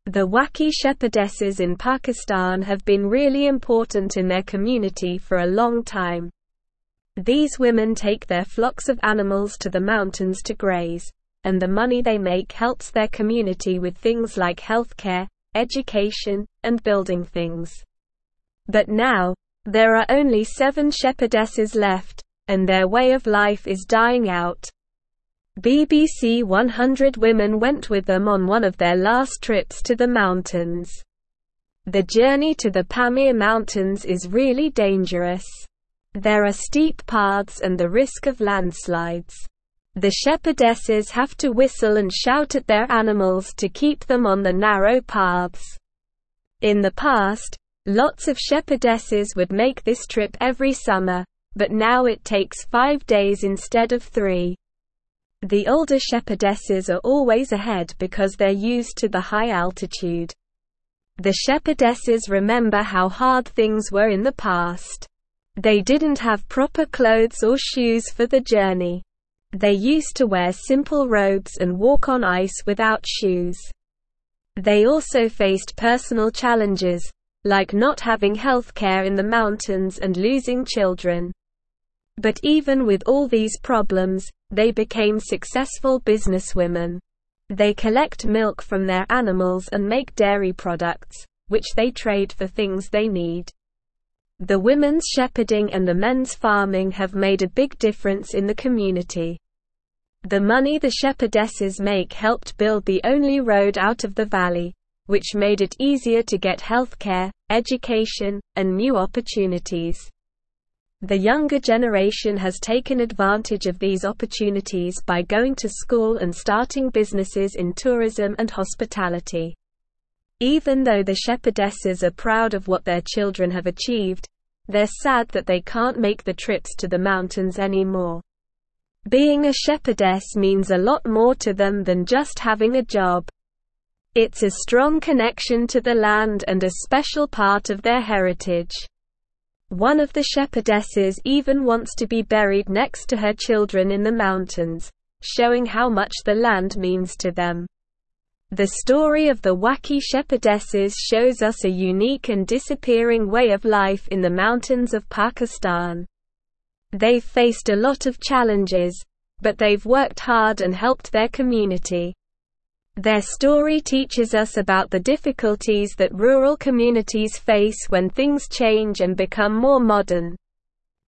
The Waki shepherdesses in Pakistan have been really important in their community for a long time. These women take their flocks of animals to the mountains to graze, and the money they make helps their community with things like healthcare, education, and building things. But now, there are only 7 shepherdesses left, and their way of life is dying out. BBC 100 women went with them on one of their last trips to the mountains. The journey to the Pamir Mountains is really dangerous. There are steep paths and the risk of landslides. The shepherdesses have to whistle and shout at their animals to keep them on the narrow paths. In the past, lots of shepherdesses would make this trip every summer, but now it takes 5 days instead of 3. The older shepherdesses are always ahead because they're used to the high altitude. The shepherdesses remember how hard things were in the past. They didn't have proper clothes or shoes for the journey. They used to wear simple robes and walk on ice without shoes. They also faced personal challenges, like not having health care in the mountains and losing children. But even with all these problems, they became successful businesswomen. They collect milk from their animals and make dairy products, which they trade for things they need. The women's shepherding and the men's farming have made a big difference in the community. The money the shepherdesses make helped build the only road out of the valley, which made it easier to get healthcare, education, and new opportunities. The younger generation has taken advantage of these opportunities by going to school and starting businesses in tourism and hospitality. Even though the shepherdesses are proud of what their children have achieved, they're sad that they can't make the trips to the mountains anymore. Being a shepherdess means a lot more to them than just having a job. It's a strong connection to the land and a special part of their heritage. One of the shepherdesses even wants to be buried next to her children in the mountains, showing how much the land means to them. The story of the Waki shepherdesses shows us a unique and disappearing way of life in the mountains of Pakistan. They've faced a lot of challenges, but they've worked hard and helped their community. Their story teaches us about the difficulties that rural communities face when things change and become more modern.